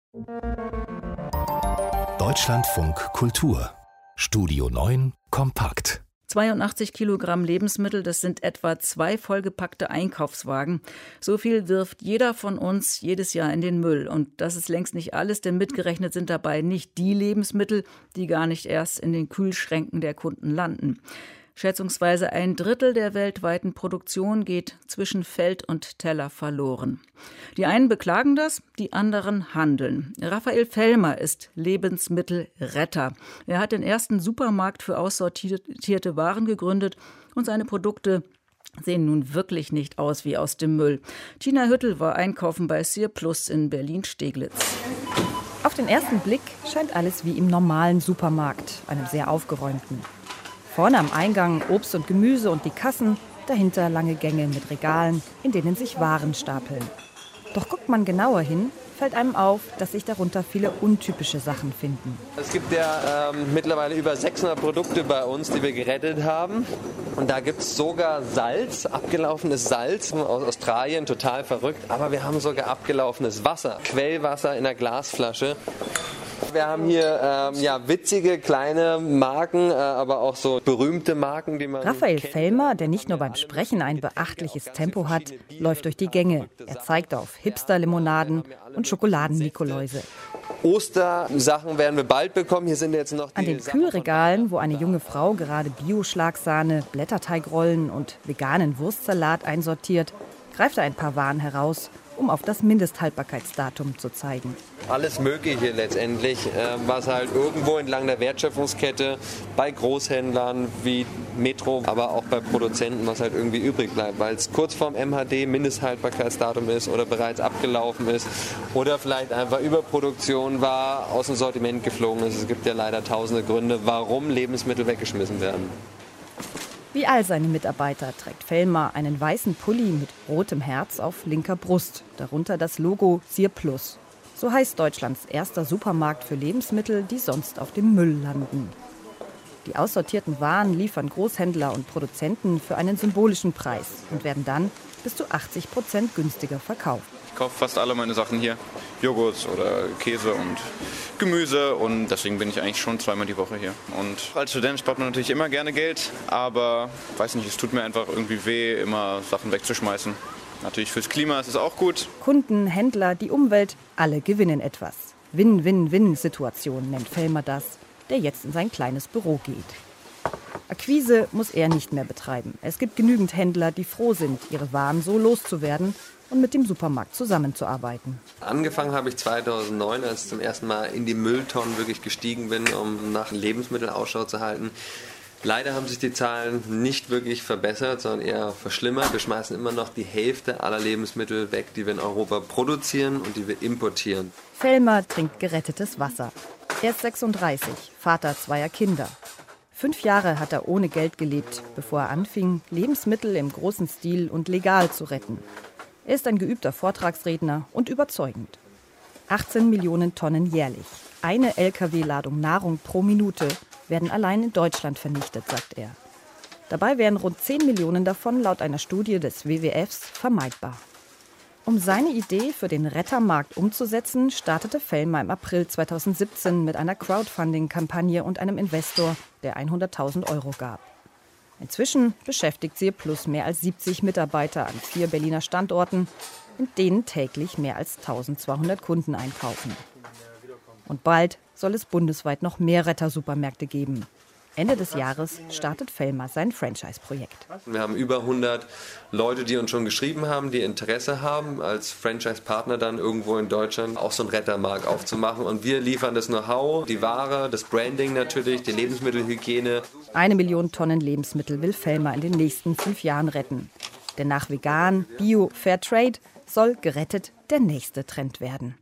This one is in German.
Deutschlandfunk Kultur Studio 9 kompakt. 82 Kilogramm Lebensmittel, das sind etwa 2 vollgepackte Einkaufswagen. So viel wirft jeder von uns jedes Jahr in den Müll. Und das ist längst nicht alles, denn mitgerechnet sind dabei nicht die Lebensmittel, die gar nicht erst in den Kühlschränken der Kunden landen. Schätzungsweise 1/3 der weltweiten Produktion geht zwischen Feld und Teller verloren. Die einen beklagen das, die anderen handeln. Raphael Fellmer ist Lebensmittelretter. Er hat den ersten Supermarkt für aussortierte Waren gegründet und seine Produkte sehen nun wirklich nicht aus wie aus dem Müll. Tina Hüttel war einkaufen bei Cirplus in Berlin-Steglitz. Auf den ersten Blick scheint alles wie im normalen Supermarkt, einem sehr aufgeräumten. Vorne am Eingang Obst und Gemüse und die Kassen, dahinter lange Gänge mit Regalen, in denen sich Waren stapeln. Doch guckt man genauer hin, fällt einem auf, dass sich darunter viele untypische Sachen finden. Es gibt ja mittlerweile über 600 Produkte bei uns, die wir gerettet haben. Und da gibt es sogar Salz, abgelaufenes Salz aus Australien, total verrückt. Aber wir haben sogar abgelaufenes Wasser, Quellwasser in einer Glasflasche. Wir haben hier witzige kleine Marken, aber auch so berühmte Marken, die man Raphael kennt. Fellmer, der nicht nur beim Sprechen ein beachtliches Tempo hat, läuft durch die Gänge. Er zeigt auf Hipster-Limonaden und Schokoladen-Nikoläuse. Ostersachen werden wir bald bekommen. Hier sind jetzt noch An den Kühlregalen, wo eine junge Frau gerade Bio-Schlagsahne, Blätterteigrollen und veganen Wurstsalat einsortiert, greift er ein paar Waren heraus, um auf das Mindesthaltbarkeitsdatum zu zeigen. Alles Mögliche letztendlich, was halt irgendwo entlang der Wertschöpfungskette bei Großhändlern wie Metro, aber auch bei Produzenten, was halt irgendwie übrig bleibt, weil es kurz vorm MHD Mindesthaltbarkeitsdatum ist oder bereits abgelaufen ist oder vielleicht einfach Überproduktion war, aus dem Sortiment geflogen ist. Es gibt ja leider tausende Gründe, warum Lebensmittel weggeschmissen werden. Wie all seine Mitarbeiter trägt Fellmer einen weißen Pulli mit rotem Herz auf linker Brust, darunter das Logo Cirplus. So heißt Deutschlands erster Supermarkt für Lebensmittel, die sonst auf dem Müll landen. Die aussortierten Waren liefern Großhändler und Produzenten für einen symbolischen Preis und werden dann bis zu 80% günstiger verkauft. Ich kaufe fast alle meine Sachen hier. Joghurt oder Käse und Gemüse und deswegen bin ich eigentlich schon 2-mal die Woche hier. Und als Student spart man natürlich immer gerne Geld, aber weiß nicht, es tut mir einfach irgendwie weh, immer Sachen wegzuschmeißen. Natürlich fürs Klima ist es auch gut. Kunden, Händler, die Umwelt, alle gewinnen etwas. Win-Win-Win-Situation nennt Fellmer das, der jetzt in sein kleines Büro geht. Akquise muss er nicht mehr betreiben. Es gibt genügend Händler, die froh sind, ihre Waren so loszuwerden und mit dem Supermarkt zusammenzuarbeiten. Angefangen habe ich 2009, als ich zum ersten Mal in die Mülltonnen wirklich gestiegen bin, um nach Lebensmitteln Ausschau zu halten. Leider haben sich die Zahlen nicht wirklich verbessert, sondern eher verschlimmert. Wir schmeißen immer noch die Hälfte aller Lebensmittel weg, die wir in Europa produzieren und die wir importieren. Fellmer trinkt gerettetes Wasser. Er ist 36, Vater 2 Kinder. 5 Jahre hat er ohne Geld gelebt, bevor er anfing, Lebensmittel im großen Stil und legal zu retten. Er ist ein geübter Vortragsredner und überzeugend. 18 Millionen Tonnen jährlich, eine Lkw-Ladung Nahrung pro Minute, werden allein in Deutschland vernichtet, sagt er. Dabei wären rund 10 Millionen davon laut einer Studie des WWFs vermeidbar. Um seine Idee für den Rettermarkt umzusetzen, startete Fellmer im April 2017 mit einer Crowdfunding-Kampagne und einem Investor, der 100.000 € gab. Inzwischen beschäftigt Cirplus mehr als 70 Mitarbeiter an 4 Berliner Standorten, in denen täglich mehr als 1200 Kunden einkaufen. Und bald soll es bundesweit noch mehr Rettersupermärkte geben. Ende des Jahres startet Fellmer sein Franchise-Projekt. Wir haben über 100 Leute, die uns schon geschrieben haben, die Interesse haben, als Franchise-Partner dann irgendwo in Deutschland auch so einen Rettermarkt aufzumachen. Und wir liefern das Know-how, die Ware, das Branding natürlich, die Lebensmittelhygiene. 1 Million Tonnen Lebensmittel will Fellmer in den nächsten 5 Jahren retten. Denn nach vegan, Bio, Fairtrade soll gerettet der nächste Trend werden.